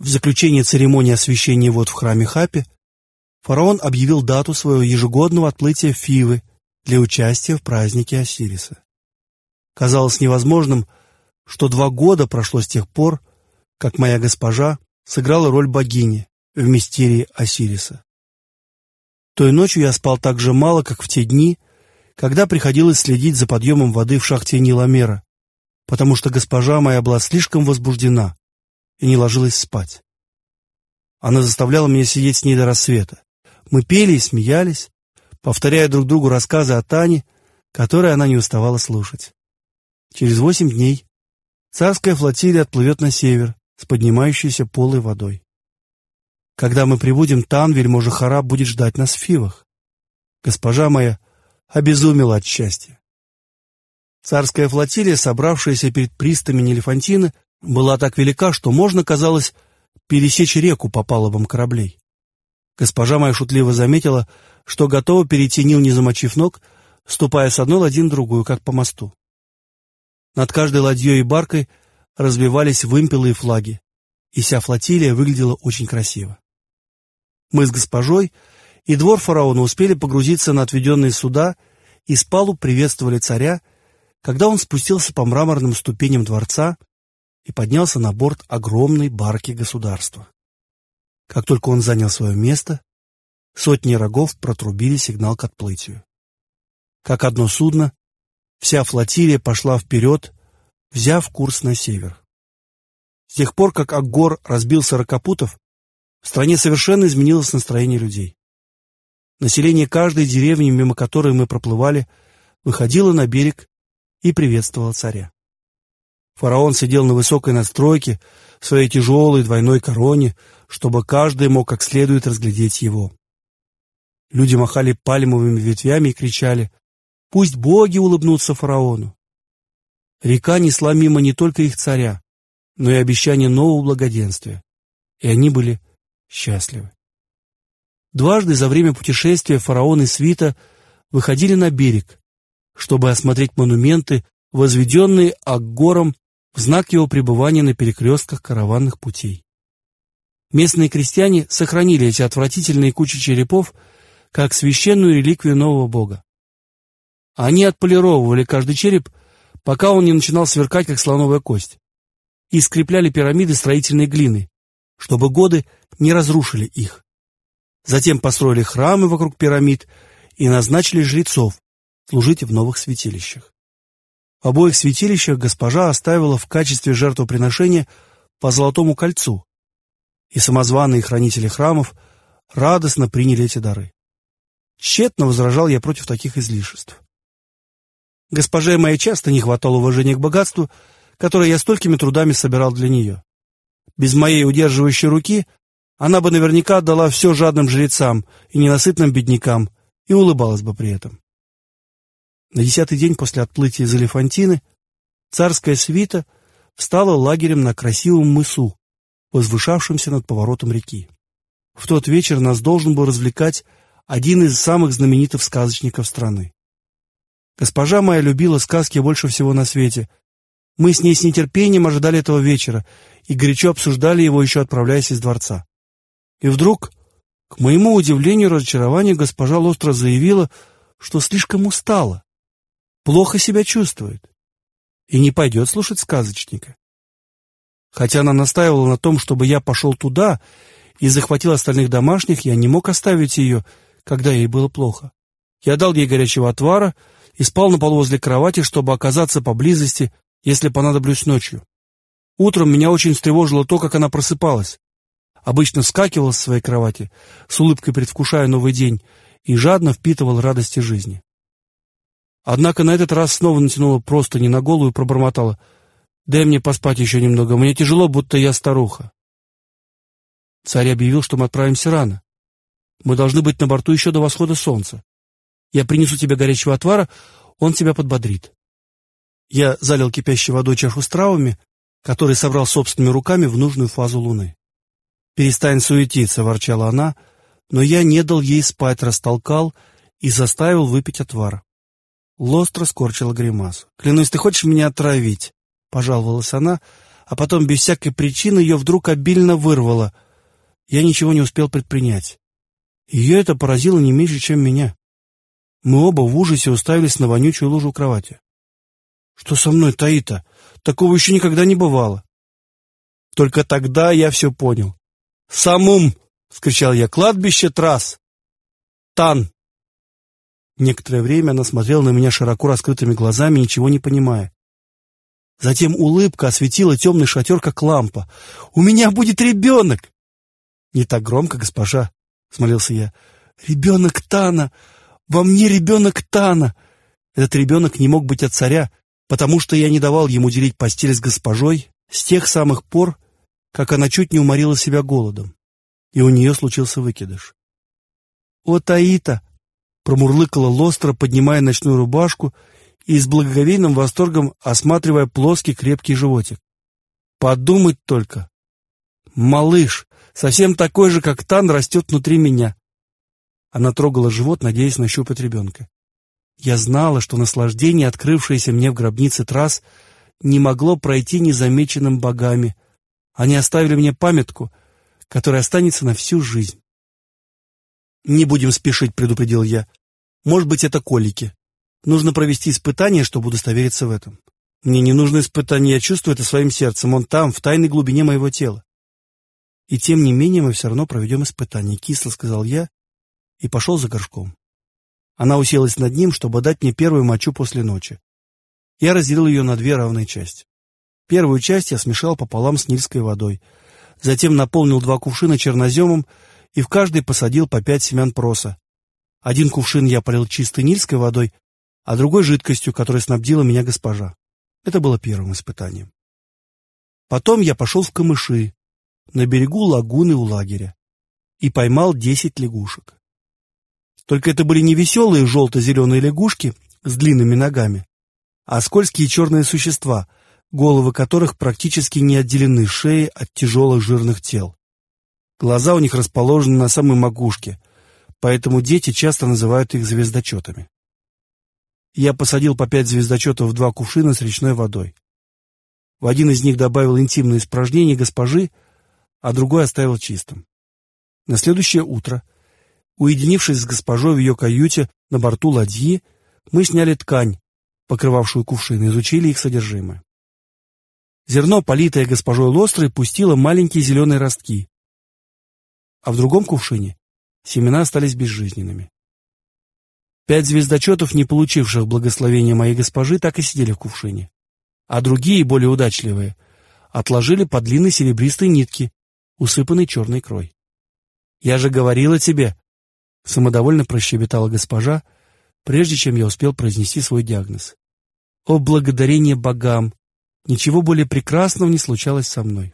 В заключение церемонии освящения вод в храме Хапи фараон объявил дату своего ежегодного отплытия в Фивы для участия в празднике Осириса. Казалось невозможным, что 2 года прошло с тех пор, как моя госпожа сыграла роль богини в мистерии Осириса. Той ночью я спал так же мало, как в те дни, когда приходилось следить за подъемом воды в шахте Ниламера, потому что госпожа моя была слишком возбуждена и не ложилась спать. Она заставляла меня сидеть с ней до рассвета. Мы пели и смеялись, повторяя друг другу рассказы о Тане, которые она не уставала слушать. Через 8 дней царская флотилия отплывет на север с поднимающейся полой водой. Когда мы прибудем, Тан, вельможа Хараб, будет ждать нас в Фивах. Госпожа моя обезумела от счастья. Царская флотилия, собравшаяся перед пристанью Нелефантины, была так велика, что можно, казалось, пересечь реку по палубам кораблей. Госпожа моя шутливо заметила, что готова перейти Нил, не замочив ног, ступая с одной ладьи на другую, как по мосту. Над каждой ладьей и баркой развивались вымпелы и флаги, и вся флотилия выглядела очень красиво. Мы с госпожой и двор фараона успели погрузиться на отведенные суда и с палуб приветствовали царя, когда он спустился по мраморным ступеням дворца и поднялся на борт огромной барки государства. Как только он занял свое место, сотни рогов протрубили сигнал к отплытию. Как одно судно, вся флотилия пошла вперед, взяв курс на север. С тех пор, как Акгор разбил Сорокопутов, в стране совершенно изменилось настроение людей. Население каждой деревни, мимо которой мы проплывали, выходило на берег и приветствовало царя. Фараон сидел на высокой надстройке в своей тяжелой двойной короне, чтобы каждый мог как следует разглядеть его. Люди махали пальмовыми ветвями и кричали: «Пусть боги улыбнутся фараону!» Река несла мимо не только их царя, но и обещание нового благоденствия, и они были счастливы. Дважды за время путешествия фараон и свита выходили на берег, чтобы осмотреть монументы, возведенные Акгором в знак его пребывания на перекрестках караванных путей. Местные крестьяне сохранили эти отвратительные кучи черепов как священную реликвию нового бога. Они отполировывали каждый череп, пока он не начинал сверкать, как слоновая кость, и скрепляли пирамиды строительной глиной, чтобы годы не разрушили их. Затем построили храмы вокруг пирамид и назначили жрецов служить в новых святилищах. В обоих святилищах госпожа оставила в качестве жертвоприношения по золотому кольцу, и самозваные хранители храмов радостно приняли эти дары. Тщетно возражал я против таких излишеств. Госпоже моей часто не хватало уважения к богатству, которое я столькими трудами собирал для нее. Без моей удерживающей руки она бы наверняка отдала все жадным жрецам и ненасытным беднякам и улыбалась бы при этом. На 10-й день после отплытия из Элефантины царская свита встала лагерем на красивом мысу, возвышавшемся над поворотом реки. В тот вечер нас должен был развлекать один из самых знаменитых сказочников страны. Госпожа моя любила сказки больше всего на свете. Мы с ней с нетерпением ожидали этого вечера и горячо обсуждали его, еще отправляясь из дворца. И вдруг, к моему удивлению и разочарованию, госпожа Лостра заявила, что слишком устала, плохо себя чувствует и не пойдет слушать сказочника. Хотя она настаивала на том, чтобы я пошел туда и захватил остальных домашних, я не мог оставить ее, когда ей было плохо. Я дал ей горячего отвара и спал на полу возле кровати, чтобы оказаться поблизости, если понадоблюсь ночью. Утром меня очень встревожило то, как она просыпалась. Обычно вскакивала с своей кровати, с улыбкой предвкушая новый день, и жадно впитывал радости жизни. Однако на этот раз снова натянула простыни на голову и пробормотала: «Дай мне поспать еще немного, мне тяжело, будто я старуха». Царь объявил, что мы отправимся рано. Мы должны быть на борту еще до восхода солнца. Я принесу тебе горячего отвара, он тебя подбодрит. Я залил кипящей водой чашу с травами, которые собрал собственными руками в нужную фазу луны. «Перестань суетиться», — ворчала она, но я не дал ей спать, растолкал и заставил выпить отвар. Лостра скорчила гримасу. «Клянусь, ты хочешь меня отравить?» — пожаловалась она, а потом без всякой причины ее вдруг обильно вырвало. Я ничего не успел предпринять. Ее это поразило не меньше, чем меня. Мы оба в ужасе уставились на вонючую лужу у кровати. «Что со мной, Таита? Такого еще никогда не бывало». Только тогда я все понял. «Самум!» — вскричал я. «Кладбище трасс! Тан!» Некоторое время она смотрела на меня широко раскрытыми глазами, ничего не понимая. Затем улыбка осветила темный шатер, как лампа. «У меня будет ребенок!» «Не так громко, госпожа!» — взмолился я. «Ребенок Тана! Во мне ребенок Тана!» Этот ребенок не мог быть от царя, потому что я не давал ему делить постель с госпожой с тех самых пор, как она чуть не уморила себя голодом, и у нее случился выкидыш. «О, Таита!» — промурлыкала Лостра, поднимая ночную рубашку и с благоговейным восторгом осматривая плоский крепкий животик. «Подумать только! Малыш, совсем такой же, как Тан, растет внутри меня!» Она трогала живот, надеясь нащупать ребенка. Я знала, что наслаждение, открывшееся мне в гробнице трасс, не могло пройти незамеченным богами. Они оставили мне памятку, которая останется на всю жизнь. «Не будем спешить», — предупредил я. «Может быть, это колики. Нужно провести испытание, чтобы удостовериться в этом. Мне не нужно испытание, я чувствую это своим сердцем. Он там, в тайной глубине моего тела. И тем не менее мы все равно проведем испытание», — кисло сказал я и пошел за горшком. Она уселась над ним, чтобы дать мне первую мочу после ночи. Я разделил ее на две равные части. Первую часть я смешал пополам с нильской водой, затем наполнил 2 кувшина черноземом и в каждый посадил по 5 семян проса. 1 кувшин я полил чистой нильской водой, а другой жидкостью, которой снабдила меня госпожа. Это было первым испытанием. Потом я пошел в камыши, на берегу лагуны у лагеря, и поймал 10 лягушек. Только это были не веселые желто-зеленые лягушки с длинными ногами, а скользкие черные существа, головы которых практически не отделены шеей от тяжелых жирных тел. Глаза у них расположены на самой макушке, поэтому дети часто называют их звездочетами. Я посадил по 5 звездочетов в 2 кувшина с речной водой. В один из них добавил интимные испражнения госпожи, а другой оставил чистым. На следующее утро, уединившись с госпожой в ее каюте на борту ладьи, мы сняли ткань, покрывавшую кувшины, и изучили их содержимое. Зерно, политое госпожой Лострой, пустило маленькие зеленые ростки, а в другом кувшине семена остались безжизненными. 5 звездочетов, не получивших благословения моей госпожи, так и сидели в кувшине, а другие, более удачливые, отложили по длинной серебристой нитке, усыпанной черной икрой. «Я же говорила тебе», — самодовольно прощебетала госпожа, прежде чем я успел произнести свой диагноз. «О, благодарение богам! Ничего более прекрасного не случалось со мной.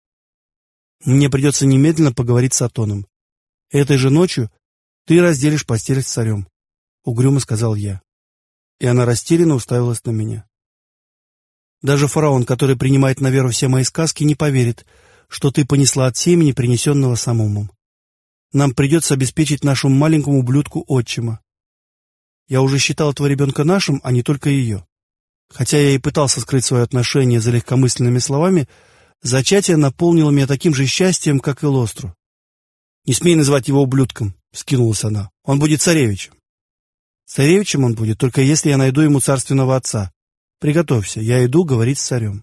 Мне придется немедленно поговорить с Атоном. Этой же ночью ты разделишь постель с царем», — угрюмо сказал я. И она растерянно уставилась на меня. «Даже фараон, который принимает на веру все мои сказки, не поверит, что ты понесла от семени, принесенного Самумом. Нам придется обеспечить нашему маленькому ублюдку отчима. Я уже считал этого ребенка нашим, а не только ее. Хотя я и пытался скрыть свое отношение за легкомысленными словами, зачатие наполнило меня таким же счастьем, как и Лостру. «Не смей называть его ублюдком», — вскинулась она. «Он будет царевичем». «Царевичем он будет, только если я найду ему царственного отца. Приготовься, я иду говорить с царем».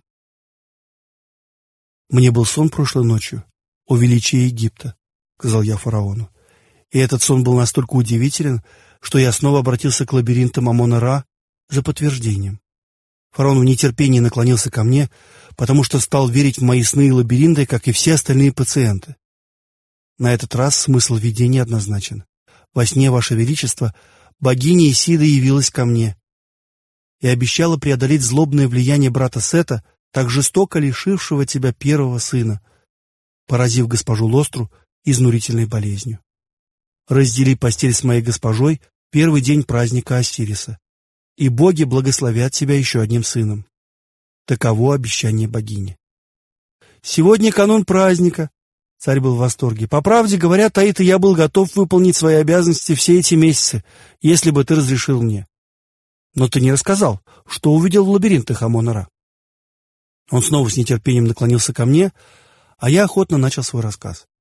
«Мне был сон прошлой ночью о величии Египта», — сказал я фараону. И этот сон был настолько удивителен, что я снова обратился к лабиринтам Амона-Ра за подтверждением. Фараон в нетерпении наклонился ко мне, потому что стал верить в мои сны и лабиринты, как и все остальные пациенты. На этот раз смысл видения однозначен. Во сне, Ваше Величество, богиня Исида явилась ко мне и обещала преодолеть злобное влияние брата Сета, так жестоко лишившего тебя первого сына, поразив госпожу Лостру изнурительной болезнью. Раздели постель с моей госпожой в первый день праздника Осириса, и боги благословят тебя еще одним сыном. Таково обещание богини. Сегодня канун праздника. Царь был в восторге. По правде говоря, Таита, я был готов выполнить свои обязанности все эти месяцы, если бы ты разрешил мне. Но ты не рассказал, что увидел в лабиринтах Амона-Ра. Он снова с нетерпением наклонился ко мне, а я охотно начал свой рассказ.